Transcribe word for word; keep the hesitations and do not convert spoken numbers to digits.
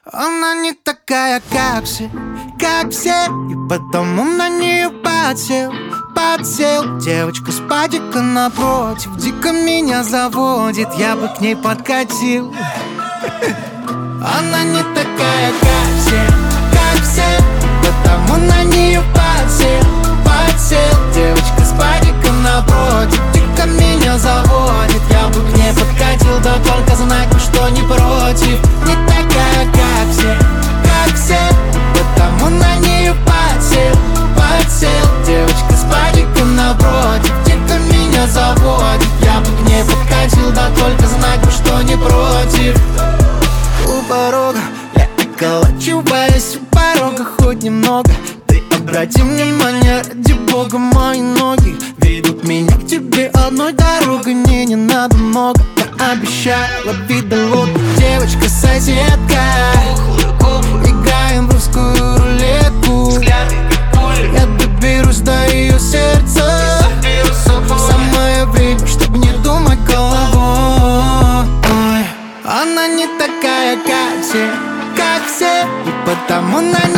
Она не такая, как все, как все, и потому на нее подсел, подсел. Девочка с падика напротив дико меня заводит, я бы к ней подкатил. Она не такая, как все, как все, потому на нее подсел, подсел. Девочка с падиком напротив дико меня заводит, я бы к ней подкатил, да только знать, что не против. Не такая, как все, как все, потому на нее подсел, подсел. Девочка с падиком напротив дико меня заводит, я бы к ней подкатил, да только знать, что не против. У порога я околачиваюсь, у порога хоть немного. Ты обрати внимание, ради бога, мои ноги ведут меня к тебе одной дорогой. Мне не надо много, я обещаю, лови да лови. Девочка-соседка, играем в русскую рулетку. Я доберусь до ее сердца, самое время, чтобы не думать головой. Она не такая, как все, как все, и потому на